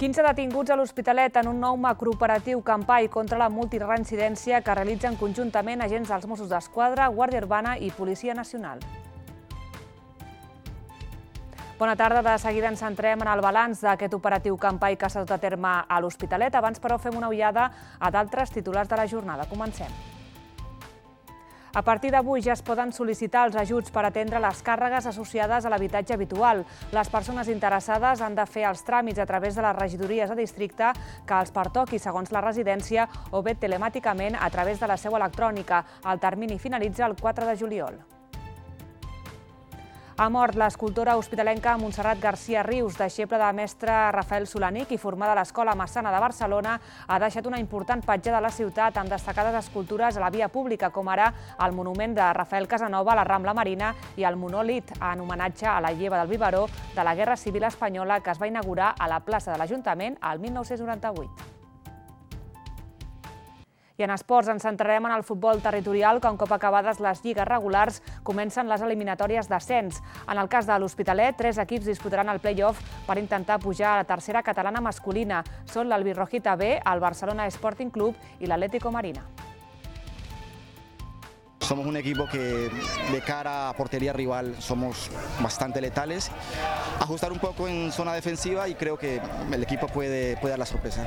15 detinguts a l'Hospitalet en un nou macrooperatiu Campai contra la multireincidència que realitzen conjuntament agents dels Mossos d'Esquadra, Guàrdia Urbana i Policia Nacional. Bona tarda. De seguida ens centrem en el balanç d'aquest operatiu Campai que s'ha dut a terme a l'Hospitalet. Abans, però, fem una ullada a d'altres titulars de la jornada. Comencem. A partir d'avui ja es poden sol·licitar els ajuts per atendre les càrregues associades a l'habitatge habitual. Les persones interessades han de fer els tràmits a través de les regidories de districte que els pertoqui segons la residència o bé telemàticament a través de la seu electrònica. El termini finalitza el 4 de juliol. Ha mort l'escultora hospitalenca Montserrat García Rius, deixeble de mestre Rafael Solanic i formada a l'Escola Massana de Barcelona. Ha deixat una important petjada a la ciutat amb destacades escultures a la via pública, com ara el monument de Rafael Casanova a la Rambla Marina i el monòlit en homenatge a la lleva del biberó de la Guerra Civil Espanyola que es va inaugurar a la plaça de l'Ajuntament el 1998. I en esports ens centrarem en el futbol territorial, que un cop acabades les lligues regulars comencen les eliminatòries d'ascens. En el cas de l'Hospitalet, 3 equips disputaran el play-off per intentar pujar a la tercera catalana masculina. Són l'Albirrojita B, el Barcelona Sporting Club i l'Atlético Marina. Somos un equipo que de cara a portería rival somos bastante letales. Ajustar un poco en zona defensiva y creo que el equipo puede dar la sorpresa.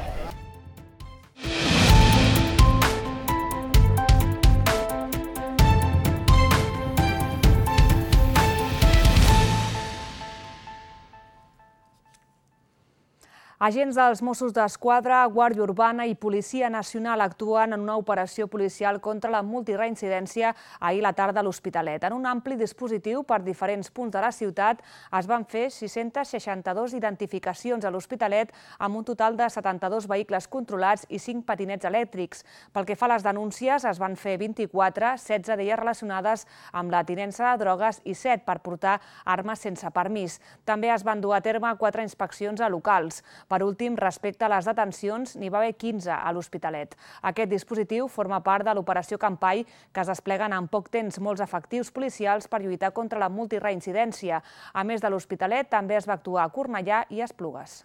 Agents dels Mossos d'Esquadra, Guàrdia Urbana i Policia Nacional actuen en una operació policial contra la multireincidència ahir a la tarda a l'Hospitalet. En un ampli dispositiu per diferents punts de la ciutat es van fer 662 identificacions a l'Hospitalet amb un total de 72 vehicles controlats i 5 patinets elèctrics. Pel que fa a les denúncies, es van fer 24, 16 d'elles relacionades amb la tinença de drogues i 7 per portar armes sense permís. També es van dur a terme 4 inspeccions a locals. Per últim, respecte a les detencions, n'hi va haver 15 a l'Hospitalet. Aquest dispositiu forma part de l'operació Campai, que es despleguen en poc temps molts efectius policials per lluitar contra la multireincidència. A més de l'Hospitalet, també es va actuar a Cornellà i a Esplugues.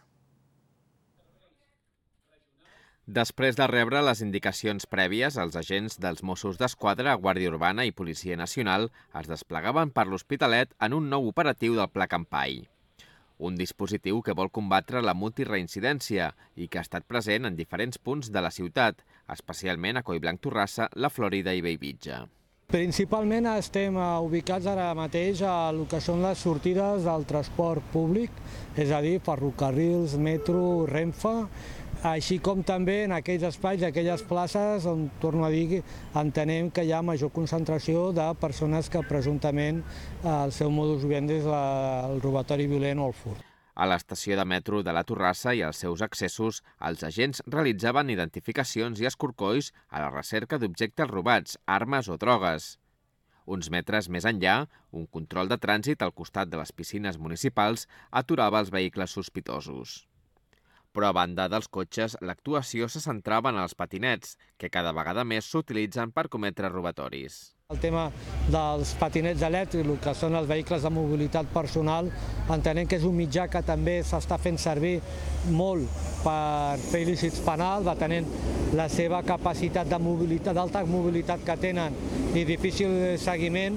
Després de rebre les indicacions prèvies, els agents dels Mossos d'Esquadra, Guàrdia Urbana i Policia Nacional es desplegaven per l'Hospitalet en un nou operatiu del Pla Campai. Un dispositiu que vol combatre la multireincidència i que ha estat present en diferents punts de la ciutat, especialment a Collblanc Torrassa, la Florida i Bellvitge. Principalment estem ubicats ara mateix a lo que són les sortides del transport públic, és a dir, ferrocarrils, metro, Renfe, així com també en aquells espais, aquelles places on, torno a dir, entenem que hi ha major concentració de persones que presumptament el seu modus vivendi és el robatori violent o el furt. A l'estació de metro de la Torrassa i als seus accessos, els agents realitzaven identificacions i escorcolls a la recerca d'objectes robats, armes o drogues. Uns metres més enllà, un control de trànsit al costat de les piscines municipals aturava els vehicles sospitosos. Però a banda dels cotxes, l'actuació se centrava en els patinets, que cada vegada més s'utilitzen per cometre robatoris. El tema dels patinets elèctrics, el que són els vehicles de mobilitat personal, entenem que és un mitjà que també s'està fent servir molt per fer il·lícits penals, atenent la seva capacitat de mobilitat, d'alta mobilitat que tenen i difícil seguiment,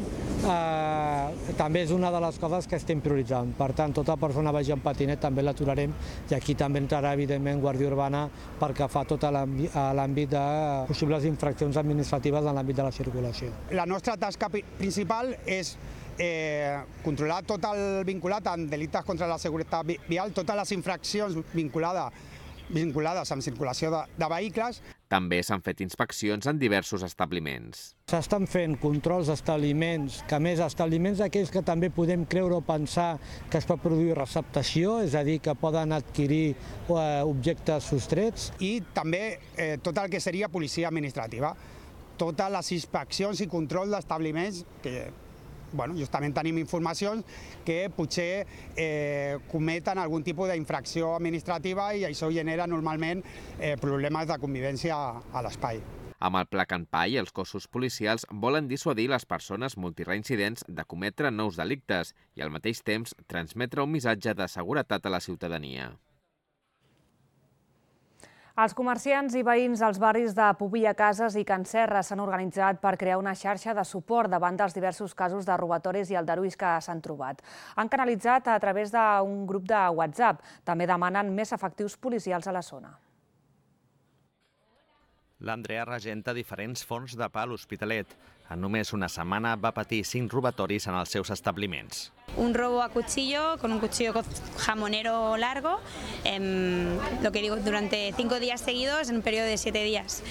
també és una de les coses que estem prioritzant. Per tant, tota persona vagi en patinet també l'aturarem i aquí també entrarà, evidentment, Guàrdia Urbana perquè fa tot l'àmbit de possibles infraccions administratives en l'àmbit de la circulació. La nostra tasca principal és controlar tot el vinculat amb delictes contra la seguretat vial, totes les infraccions vinculades amb circulació de vehicles. També s'han fet inspeccions en diversos establiments. S'estan fent controls d'establiments, que a més establiments aquells que també podem creure o pensar que es pot produir receptació, és a dir, que poden adquirir objectes sostrets. I també tot el que seria policia administrativa. Totes les inspeccions i control d'establiments que justament tenim informacions que potser cometen algun tipus d'infracció administrativa i això genera normalment problemes de convivència a l'espai. Amb el Pla Campai, els cossos policials volen dissuadir les persones multireincidents de cometre nous delictes i al mateix temps transmetre un missatge de seguretat a la ciutadania. Els comerciants i veïns dels barris de Pobilla Cases i Can Serra s'han organitzat per crear una xarxa de suport davant dels diversos casos de robatoris i aldarulls que s'han trobat. Han canalitzat a través d'un grup de WhatsApp. També demanen més efectius policials a la zona. L'Andrea regenta diferents forns de pa a l'Hospitalet. En només una setmana va patir 5 robatoris en els seus establiments. Un robo a cuchillo, con un cuchillo jamonero largo, lo que digo, durante 5 días seguidos en un periodo de 7 días.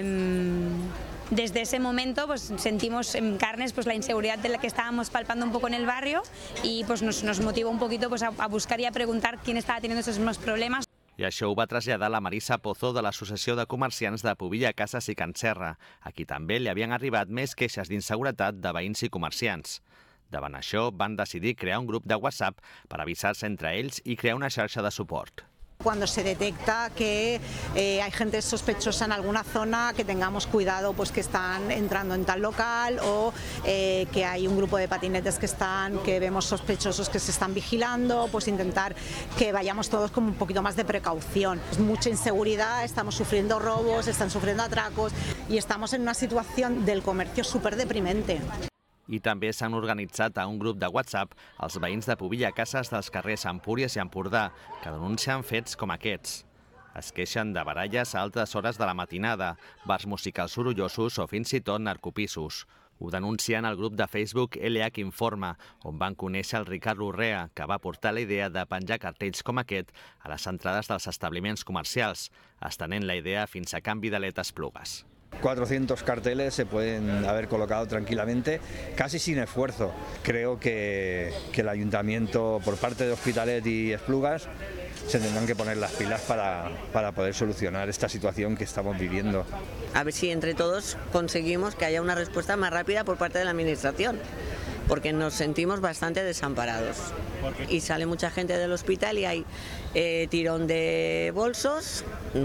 Desde ese momento pues, sentimos en carnes pues, la inseguridad de la que estábamos palpando un poco en el barrio y pues, nos motivó un poquito pues, a buscar y a preguntar quién estaba teniendo esos mismos problemas. I això ho va traslladar la Marisa Pozo de l'Associació de Comerciants de Pobilla Cases i Can Serra, a qui també li havien arribat més queixes d'inseguretat de veïns i comerciants. Davant això, van decidir crear un grup de WhatsApp per avisar-se entre ells i crear una xarxa de suport. Cuando se detecta que hay gente sospechosa en alguna zona, que tengamos cuidado pues que están entrando en tal local o que hay un grupo de patinetes que vemos sospechosos que se están vigilando, pues intentar que vayamos todos con un poquito más de precaución. Es mucha inseguridad, estamos sufriendo robos, están sufriendo atracos y estamos en una situación del comercio súper deprimente. I també s'han organitzat a un grup de WhatsApp els veïns de Pobilla Cases dels carrers Empúries i Empordà, que denuncien fets com aquests. Es queixen de baralles a altes hores de la matinada, bars musicals sorollosos o fins i tot narcopisos. Ho denuncien al grup de Facebook LH Informa, on van conèixer el Ricard Urrea, que va portar la idea de penjar cartells com aquest a les entrades dels establiments comercials, estenent la idea fins a Can Vidalet Esplugues. 400 carteles se pueden haber colocado tranquilamente, casi sin esfuerzo. Creo que el Ayuntamiento, por parte de Hospitalet y Esplugas, se tendrán que poner las pilas para poder solucionar esta situación que estamos viviendo. A ver si entre todos conseguimos que haya una respuesta más rápida por parte de la Administración, porque nos sentimos bastante desamparados. Y sale mucha gente del hospital y hay tirón de bolsos,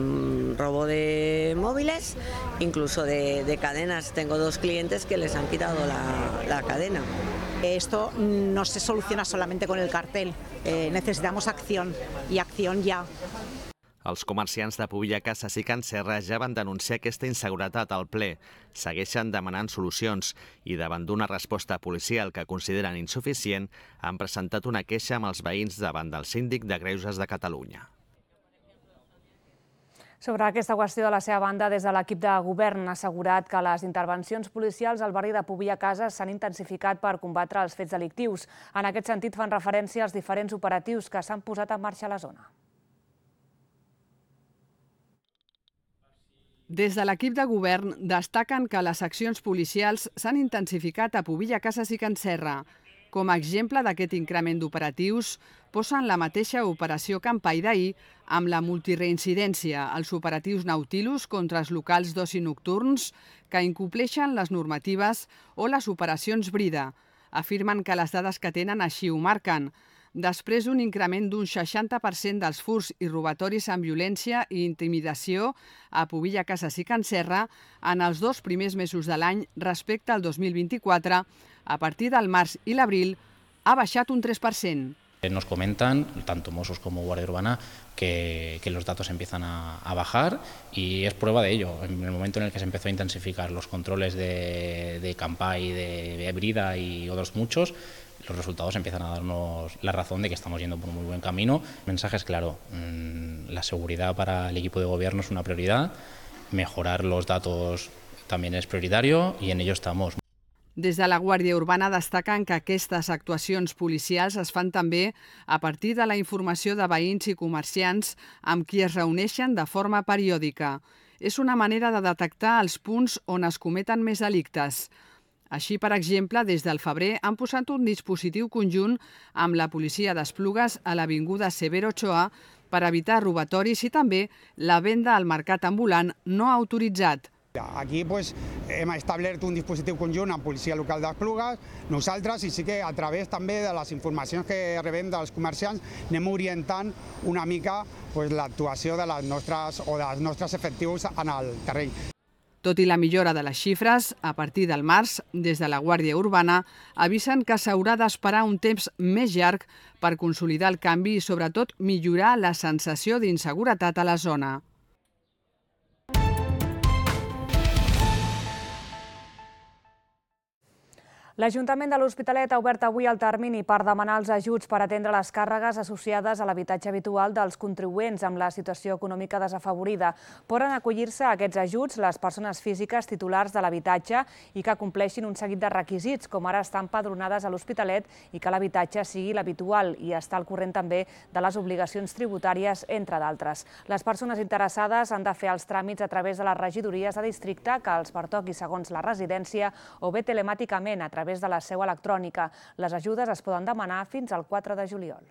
robo de móviles, incluso de cadenas. Tengo 2 clientes que les han quitado la cadena. Esto no se soluciona solamente con el cartel, necesitamos acción y acción ya. Els comerciants de Pobilla Cases i Can Serra ja van denunciar aquesta inseguretat al ple. Segueixen demanant solucions i davant d'una resposta policial que consideren insuficient, han presentat una queixa amb els veïns davant del síndic de Greuges de Catalunya. Sobre aquesta qüestió, de la seva banda, des de l'equip de govern ha assegurat que les intervencions policials al barri de Pobilla Cases s'han intensificat per combatre els fets delictius. En aquest sentit, fan referència als diferents operatius que s'han posat en marxa a la zona. Des de l'equip de govern destaquen que les accions policials s'han intensificat a Pobilla Cases i Can Serra. Com a exemple d'aquest increment d'operatius, posen la mateixa operació Campai d'ahir amb la multireincidència, els operatius Nautilus contra els locals d'oci nocturns que incompleixen les normatives o les operacions Brida. Afirmen que les dades que tenen així ho marquen. Després d'un increment d'un 60% dels furts i robatoris amb violència i intimidació a Pobilla Cases i Can Serra en els 2 primers mesos de l'any respecte al 2024, a partir del març i l'abril ha baixat un 3%. Nos comentan, tanto Mossos como Guardia Urbana, que los datos empiezan a bajar y es prueba de ello. En el momento en el que se empezó a intensificar los controles de Campai, de Brida y otros muchos, los resultados empiezan a darnos la razón de que estamos yendo por un muy buen camino. El mensaje es claro, la seguridad para el equipo de gobierno es una prioridad, mejorar los datos también es prioritario y en ello estamos. Des de la Guàrdia Urbana destaquen que aquestes actuacions policials es fan també a partir de la informació de veïns i comerciants amb qui es reuneixen de forma periòdica. És una manera de detectar els punts on es cometen més delictes. Així, per exemple, des del febrer han posat un dispositiu conjunt amb la policia d'Esplugues a l'avinguda Severo Ochoa per evitar robatoris i també la venda al mercat ambulant no autoritzat. Aquí hem establert un dispositiu conjunt amb policia local d'Esplugues, nosaltres, i sí que a través també de les informacions que rebem dels comerciants anem orientant una mica l'actuació dels nostres efectius en el terreny. Tot i la millora de les xifres, a partir del març, des de la Guàrdia Urbana, avisen que s'haurà d'esperar un temps més llarg per consolidar el canvi i, sobretot, millorar la sensació d'inseguretat a la zona. L'Ajuntament de l'Hospitalet ha obert avui el termini per demanar els ajuts per atendre les càrregues associades a l'habitatge habitual dels contribuents amb la situació econòmica desafavorida. Poden acollir-se a aquests ajuts les persones físiques titulars de l'habitatge i que compleixin un seguit de requisits, com ara estar empadronades a l'Hospitalet i que l'habitatge sigui l'habitual i estar al corrent també de les obligacions tributàries, entre d'altres. Les persones interessades han de fer els tràmits a través de les regidories de districte que els pertoqui segons la residència o bé telemàticament a través de la seu electrònica. Les ajudes es poden demanar fins al 4 de juliol.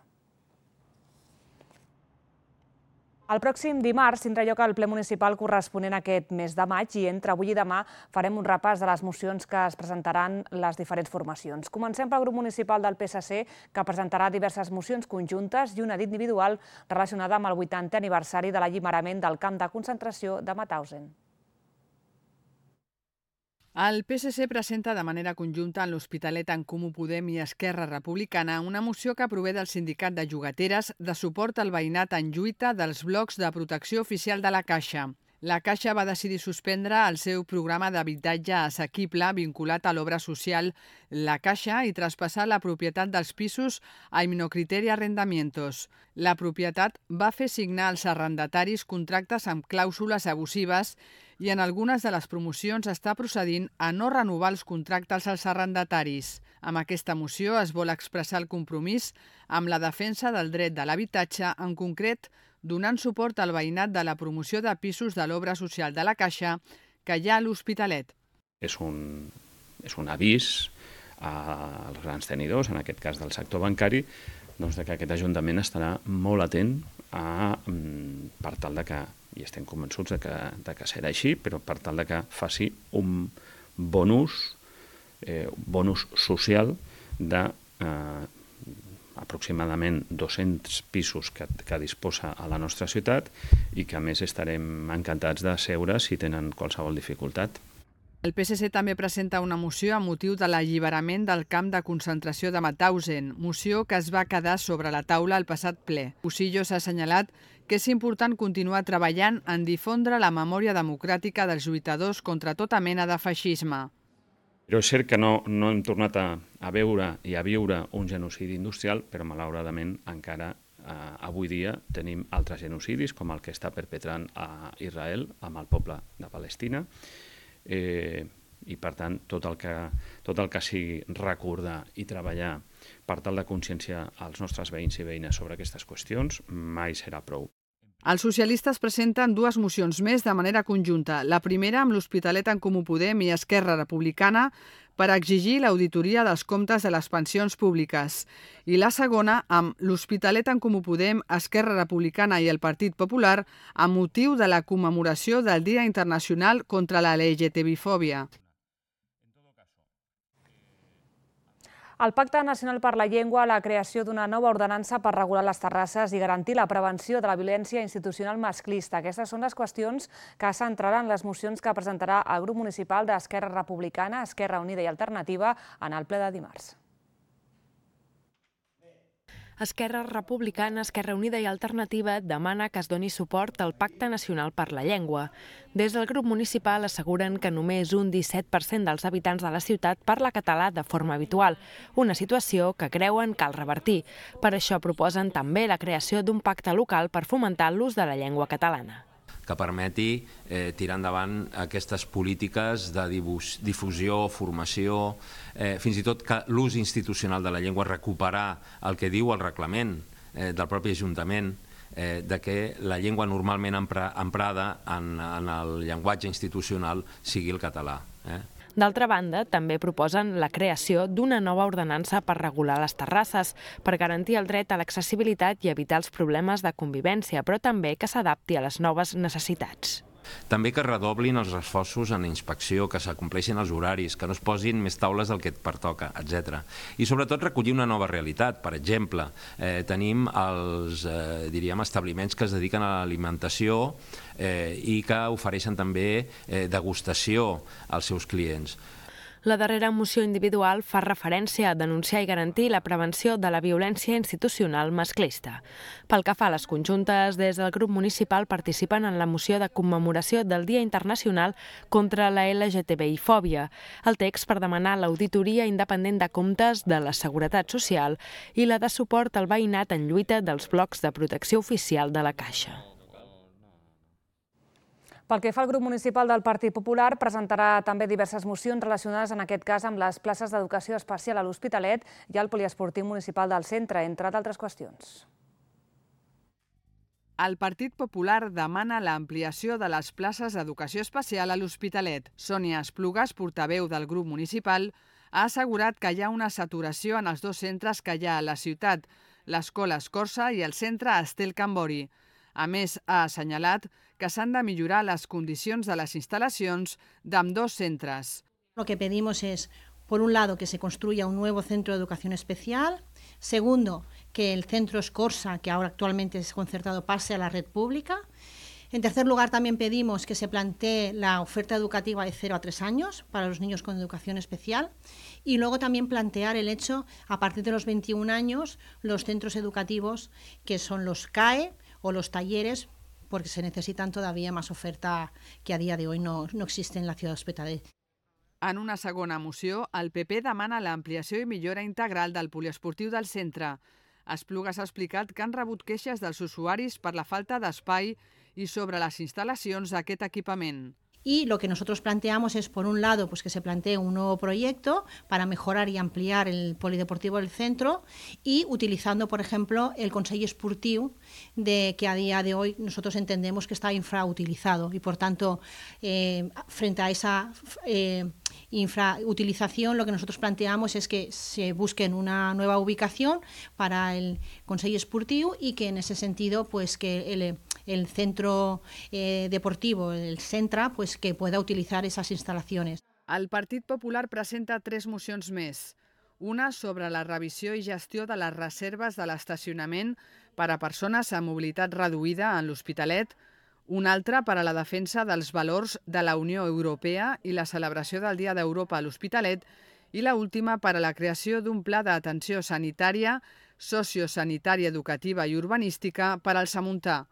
El pròxim dimarts tindrà lloc el ple municipal corresponent a aquest mes de maig i entre avui i demà farem un repàs de les mocions que es presentaran les diferents formacions. Comencem pel grup municipal del PSC, que presentarà diverses mocions conjuntes i una d'individual relacionada amb el 80è aniversari de l'alliberament del camp de concentració de Mauthausen. El PSC presenta de manera conjunta en l'Hospitalet en Comú Podem i Esquerra Republicana una moció que prové del Sindicat de Llogateres de suport al veïnat en lluita dels blocs de protecció oficial de la Caixa. La Caixa va decidir suspendre el seu programa d'habitatge assequible vinculat a l'obra social La Caixa i traspassar la propietat dels pisos a Immunocriteri Arrendamientos. La propietat va fer signar als arrendataris contractes amb clàusules abusives i en algunes de les promocions està procedint a no renovar els contractes als arrendataris. Amb aquesta moció es vol expressar el compromís amb la defensa del dret de l'habitatge, en concret donant suport al veïnat de la promoció de pisos de l'obra social de la Caixa que hi ha a l'Hospitalet. És un avís als grans tenidors, en aquest cas del sector bancari, que aquest Ajuntament estarà molt atent per tal de que, i estem convençuts de que serà així, però per tal de que faci un bon ús social de aproximadament 200 pisos que disposa a la nostra ciutat i que a més estarem encantats de seure si tenen qualsevol dificultat. El PSC també presenta una moció amb motiu de l'alliberament del camp de concentració de Mauthausen, moció que es va quedar sobre la taula al passat ple. Posillos ha assenyalat que és important continuar treballant en difondre la memòria democràtica dels lluitadors contra tota mena de feixisme. Però és cert que no hem tornat a veure i a viure un genocidi industrial, però malauradament encara avui dia tenim altres genocidis, com el que està perpetrant a Israel amb el poble de Palestina, i per tant tot el que sigui recordar i treballar per tal de conscienciar els nostres veïns i veïnes sobre aquestes qüestions mai serà prou. Els socialistes presenten dues mocions més de manera conjunta. La primera amb l'Hospitalet en Comú Podem i Esquerra Republicana per exigir l'auditoria dels comptes de les pensions públiques. I la segona amb l'Hospitalet en Comú Podem, Esquerra Republicana i el Partit Popular amb motiu de la commemoració del Dia Internacional contra la LGTBI-fòbia. El Pacte Nacional per la Llengua, la creació d'una nova ordenança per regular les terrasses i garantir la prevenció de la violència institucional masclista. Aquestes són les qüestions que centraran les mocions que presentarà el grup municipal d'Esquerra Republicana, Esquerra Unida i Alternativa en el ple de dimarts. Esquerra Republicana, Esquerra Unida i Alternativa demana que es doni suport al Pacte Nacional per la Llengua. Des del grup municipal asseguren que només un 17% dels habitants de la ciutat parla català de forma habitual, una situació que creuen cal revertir. Per això proposen també la creació d'un pacte local per fomentar l'ús de la llengua catalana. Que permeti tirar endavant aquestes polítiques de difusió, formació, fins i tot que l'ús institucional de la llengua, recuperar el que diu el reglament del propi Ajuntament, de que la llengua normalment emprada en el llenguatge institucional sigui el català. D'altra banda, també proposen la creació d'una nova ordenança per regular les terrasses, per garantir el dret a l'accessibilitat i evitar els problemes de convivència, però també que s'adapti a les noves necessitats. També que redoblin els esforços en inspecció, que s'acompleixin els horaris, que no es posin més taules del que et pertoca, etc. I sobretot recollir una nova realitat. Per exemple, tenim els establiments que es dediquen a l'alimentació i que ofereixen també degustació als seus clients. La darrera moció individual fa referència a denunciar i garantir la prevenció de la violència institucional masclista. Pel que fa a les conjuntes, des del grup municipal participen en la moció de commemoració del Dia Internacional contra la LGTBI-fòbia, el text per demanar l'auditoria independent de comptes de la Seguretat Social i la de suport al veïnat en lluita dels blocs de protecció oficial de la Caixa. Pel que fa al grup municipal del Partit Popular, presentarà també diverses mocions relacionades en aquest cas amb les places d'educació especial a l'Hospitalet i al poliesportiu municipal del centre, entre d'altres qüestions. El Partit Popular demana l'ampliació de les places d'educació especial a l'Hospitalet. Sònia Esplugas, portaveu del grup municipal, ha assegurat que hi ha una saturació en els dos centres que hi ha a la ciutat, l'Escola Escorça i el centre Estel Cambori. A més, ha assenyalat que s'han de millorar les condicions de les instal·lacions d'ambdós centres. Lo que pedimos es, por un lado, que se construya un nuevo centro de educación especial. Segundo, que el centro Escorça, que ahora actualmente es concertado, pase a la red pública. En tercer lugar, también pedimos que se plantee la oferta educativa de 0 a 3 años para los niños con educación especial y luego también plantear el hecho, a partir de los 21 años, los centros educativos que son los CAE o los talleres, porque se necesitan todavía más oferta que a día de hoy no existe en la ciudad de Hospitalet. En una segona moció, el PP demana l'ampliació i millora integral del poliesportiu del centre. Esplugas ha explicat que han rebut queixes dels usuaris per la falta d'espai y sobre las instalaciones d'aquest equipament. Y lo que nosotros planteamos es, por un lado, pues que se plantee un nuevo proyecto para mejorar y ampliar el polideportivo del centro y utilizando, por ejemplo, el Consell Esportiu, que a día de hoy nosotros entendemos que está infrautilizado y, por tanto, frente a esa infrautilización, lo que nosotros planteamos es que se busquen una nueva ubicación para el Consell Esportiu y que en ese sentido, pues que el centro deportivo, el Centra, pues que pueda utilizar esas instalaciones. El Partit Popular presenta 3 mocions més. Una sobre la revisió i gestió de les reserves de l'estacionament per a persones amb mobilitat reduïda en l'Hospitalet, una altra per a la defensa dels valors de la Unió Europea i la celebració del Dia d'Europa a l'Hospitalet i la última per a la creació d'un pla d'atenció sanitària, sociosanitària, educativa i urbanística per al Samuntà.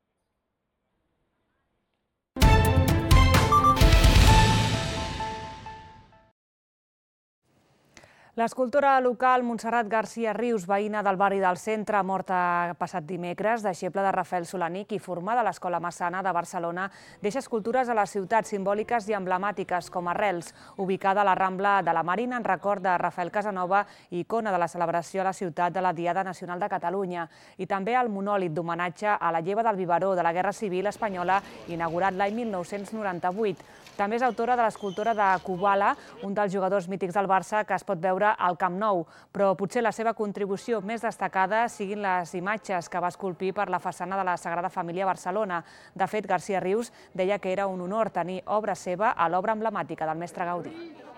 L'escultora local Montserrat García Rius, veïna del barri del Centre, morta passat dimecres, deixeble de Rafael Solanic i formada a l'Escola Massana de Barcelona, deixa escultures a les ciutats simbòliques i emblemàtiques com Arrels, ubicada a la Rambla de la Marina en record de Rafael Casanova i icona de la celebració a la ciutat de la Diada Nacional de Catalunya, i també el monòlit d'homenatge a la lleva del Biberó de la Guerra Civil Espanyola, inaugurat l'any 1998. També és autora de l'escultura de Kubala, un dels jugadors mítics del Barça que es pot veure al Camp Nou, però potser la seva contribució més destacada siguin les imatges que va esculpir per la façana de la Sagrada Família a Barcelona. De fet, García Rius deia que era un honor tenir obra seva a l'obra emblemàtica del mestre Gaudí.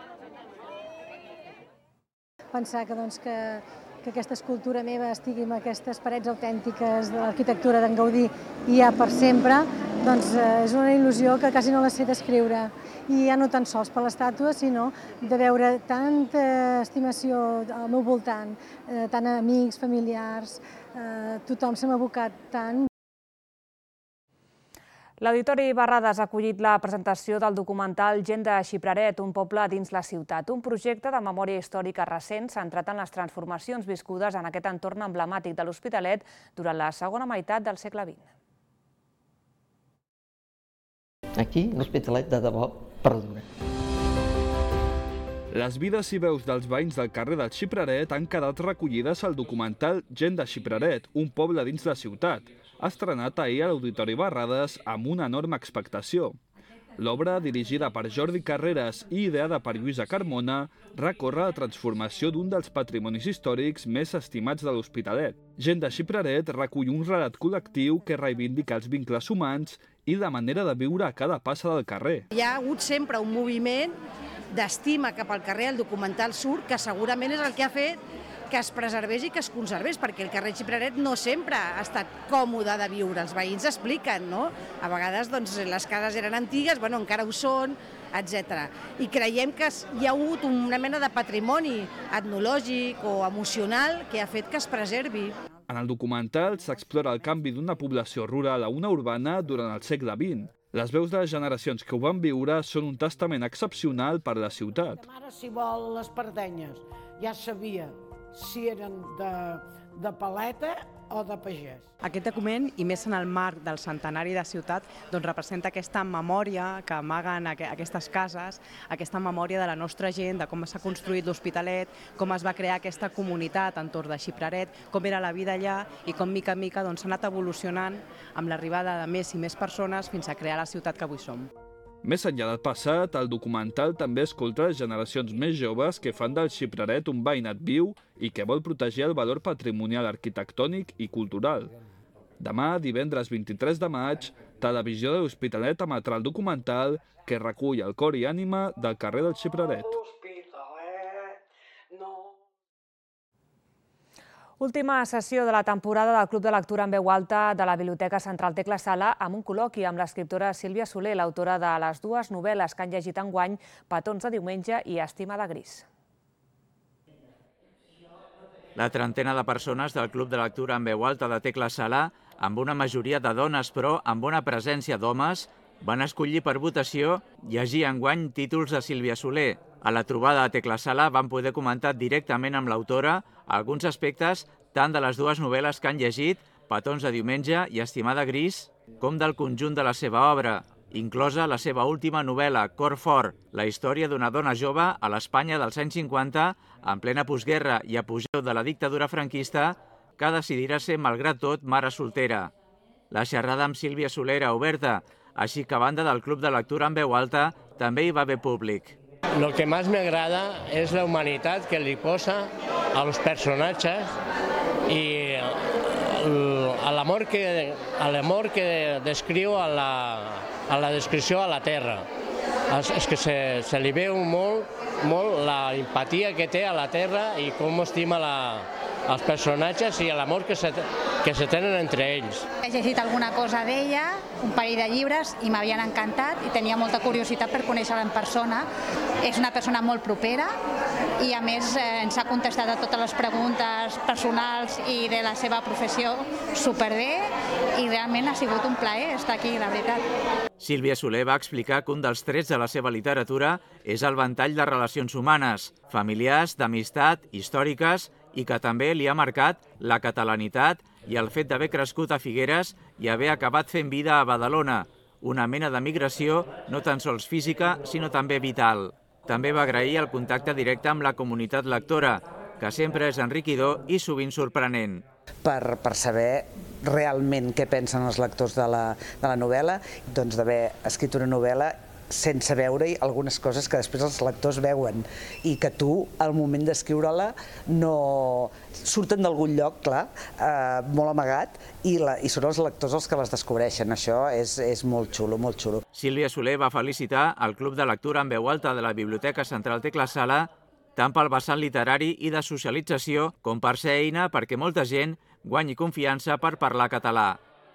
Pensar que aquesta escultura meva estigui en aquestes parets autèntiques de l'arquitectura d'en Gaudí i ja per sempre, doncs és una il·lusió que quasi no la sé descriure. I ja no tan sols per l'estàtua, sinó de veure tanta estimació al meu voltant, tant amics, familiars, tothom se m'ha abocat tant. L'Auditori Barrades ha acollit la presentació del documental Gent de Xipraret, un poble dins la ciutat, un projecte de memòria històrica recent centrat en les transformacions viscudes en aquest entorn emblemàtic de l'Hospitalet durant la segona meitat del segle XX. Aquí, l'Hospitalet, de debò, perdura. Les vides i veus dels veïns del carrer del Xipraret han quedat recollides al documental Gent de Xipraret, un poble dins la ciutat, estrenat ahir a l'Auditori Barrades amb una enorme expectació. L'obra, dirigida per Jordi Carreras i ideada per Lluïsa Carmona, recorre la transformació d'un dels patrimonis històrics més estimats de l'Hospitalet. Gent de Xipraret recull un relat col·lectiu que reivindica els vincles humans i la manera de viure a cada passa del carrer. Hi ha hagut sempre un moviment d'estima cap al carrer, el documental surt, que segurament és el que ha fet que es preservés i que es conservés, perquè el carrer Xipraret no sempre ha estat còmode de viure. Els veïns expliquen, no? A vegades les cases eren antigues, encara ho són, etc. I creiem que hi ha hagut una mena de patrimoni etnològic o emocional que ha fet que es preservi. En el documental s'explora el canvi d'una població rural a una urbana durant el segle XX. Les veus de les generacions que ho van viure són un testament excepcional per a la ciutat. Mare, si vol les pardenyes, ja sabia si eren de paleta o de pagès. Aquest document, i més en el marc del centenari de ciutat, doncs representa aquesta memòria que amaguen aquestes cases, aquesta memòria de la nostra gent, de com s'ha construït l'Hospitalet, com es va crear aquesta comunitat entorn de Xipraret, com era la vida allà i com mica en mica s'ha anat evolucionant amb l'arribada de més i més persones fins a crear la ciutat que avui som. Més enllà del passat, el documental també escolta les generacions més joves que fan del Xipraret un veïnat viu i que vol protegir el valor patrimonial arquitectònic i cultural. Demà, divendres 23 de maig, Televisió de l'Hospitalet emetrà el documental que recull el cor i ànima del carrer del Xipraret. Última sessió de la temporada del Club de Lectura en veu alta de la Biblioteca Central Tecla Sala amb un col·loqui amb l'escriptora Sílvia Soler, l'autora de les dues novel·les que han llegit enguany, Petons de diumenge i Estima de gris. La trentena de persones del Club de Lectura en veu alta de Tecla Sala, amb una majoria de dones però amb bona presència d'homes, van escollir per votació llegir enguany títols de Sílvia Soler. A la trobada a Tecla Sala van poder comentar directament amb l'autora alguns aspectes tant de les dues novel·les que han llegit, Petons de diumenge i Estimada gris, com del conjunt de la seva obra, inclosa la seva última novel·la, Cor fort, la història d'una dona jove a l'Espanya dels anys 50, en plena postguerra i apogeu de la dictadura franquista, que decidirà ser, malgrat tot, mare soltera. La xerrada amb Sílvia Soler era oberta, així que a banda del Club de Lectura en veu alta, també hi va haver públic. Lo que más me agrada es la humanidad que le posa a los personajes y al amor que descriu a la descripció a la terra. És que se li veu molt la empatia que té a la terra i com estima els personatges i l'amor que se tenen entre ells. He llegit alguna cosa d'ella, un parell de llibres, i m'havien encantat i tenia molta curiositat per conèixer-la en persona. És una persona molt propera i a més ens ha contestat a totes les preguntes personals i de la seva professió superbé i realment ha sigut un plaer estar aquí, la veritat. Sílvia Soler va explicar que un dels trets de la seva literatura és el ventall de relacions humanes, familiars, d'amistat, històriques, i que també li ha marcat la catalanitat i el fet d'haver crescut a Figueres i haver acabat fent vida a Badalona, una mena de migració no tan sols física, sinó també vital. També va agrair el contacte directe amb la comunitat lectora, que sempre és enriquidor i sovint sorprenent. Per saber realment què pensen els lectors de la novel·la, doncs d'haver escrit una novel·la sense veure-hi algunes coses que després els lectors veuen i que tu, al moment d'escriure-la, no surten d'algun lloc, clar, molt amagat, i són els lectors els que les descobreixen. Això és molt xulo, molt xulo. Sílvia Soler va felicitar el Club de Lectura en veu alta de la Biblioteca Central Tecla Sala tant pel vessant literari i de socialització com per ser eina perquè molta gent guanyi confiança per parlar català.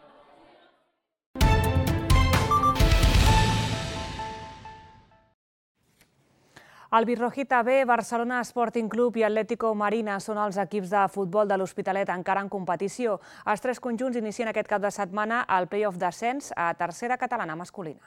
El Virrojita B, Barcelona Sporting Club i Atlético Marina són els equips de futbol de l'Hospitalet encara en competició. Els tres conjunts inicien aquest cap de setmana el play-off d'ascens a tercera catalana masculina.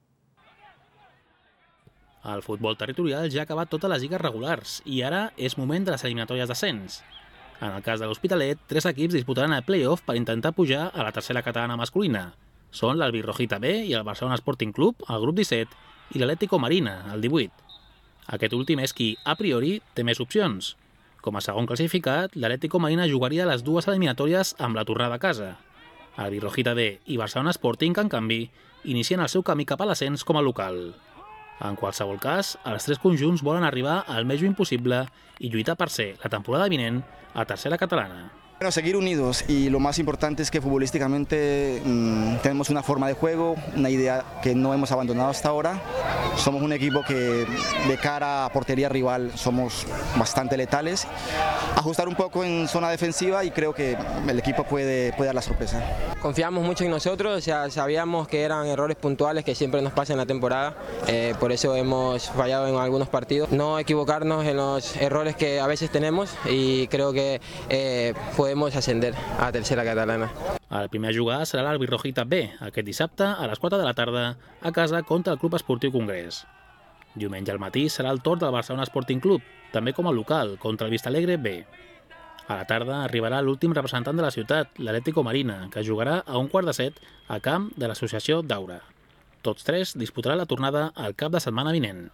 El futbol territorial ja ha acabat totes les lligues regulars i ara és moment de les eliminatòries d'ascens. En el cas de l'Hospitalet, 3 equips disputaran el play-off per intentar pujar a la tercera catalana masculina. Són el Virrojita B i el Barcelona Sporting Club, el grup 17, i l'Atlético Marina, el 18. Aquest últim és qui, a priori, té més opcions. Com a segon classificat, l'Atlético Marina jugaria les dues eliminatòries amb la tornada a casa. El Virrojita B i Barcelona Sporting, en canvi, inicien el seu camí cap a l'ascens com a local. En qualsevol cas, els tres conjunts volen arribar al més lluny possible i lluitar per ser, la temporada vinent, a tercera catalana. Bueno, seguir unidos y lo más importante es que futbolísticamente tenemos una forma de juego, una idea que no hemos abandonado hasta ahora. Somos un equipo que de cara a portería rival somos bastante letales. Ajustar un poco en zona defensiva y creo que el equipo puede dar la sorpresa. Confiamos mucho en nosotros, ya sabíamos que eran errores puntuales que siempre nos pasan en la temporada, por eso hemos fallado en algunos partidos. No equivocarnos en los errores que a veces tenemos y creo que podemos ascender a tercera catalana. El primer a jugar serà l'Albirrojita B, aquest dissabte a les 4 de la tarda a casa contra el Club Esportiu Congrés. Diumenge al matí serà el torn del Barcelona Sporting Club, també com a local, contra el Vistalegre B. A la tarda arribarà l'últim representant de la ciutat, l'Atlético Marina, que jugarà a 6:15 a camp de l'associació Daura. Tots tres disputaran la tornada al cap de setmana vinent.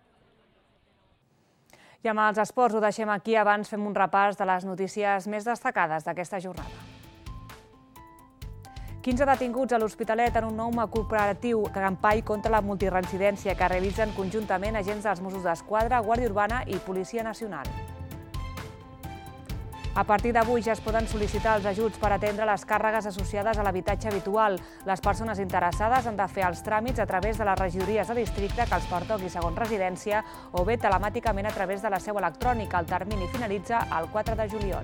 I amb els esports ho deixem aquí. Abans fem un repàs de les notícies més destacades d'aquesta jornada. 15 detinguts a l'Hospitalet en un nou cooperatiu campany contra la multireincidència que realitzen conjuntament agents dels Mossos d'Esquadra, Guàrdia Urbana i Policia Nacional. A partir d'avui ja es poden sol·licitar els ajuts per atendre les càrregues associades a l'habitatge habitual. Les persones interessades han de fer els tràmits a través de les regidories de districte que els pertoqui segons residència o bé telemàticament a través de la seu electrònica. El termini finalitza el 4 de juliol.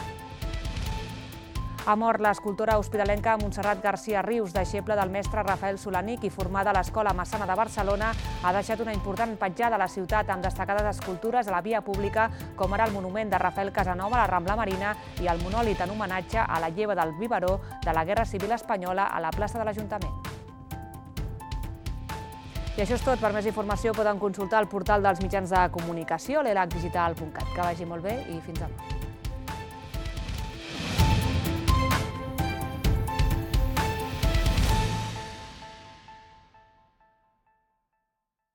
Ha mort l'escultora hospitalenca Montserrat García Rius, deixeble del mestre Rafael Solanich i formada a l'Escola Massana de Barcelona. Ha deixat una important petjada a la ciutat amb destacades escultures a la via pública, com ara el monument de Rafael Casanova a la Rambla Marina i el monòlit en homenatge a la lleva del biberó de la Guerra Civil Espanyola a la plaça de l'Ajuntament. I això és tot. Per més informació poden consultar el portal dels mitjans de comunicació, l'elacdigital.cat. Que vagi molt bé i fins demà.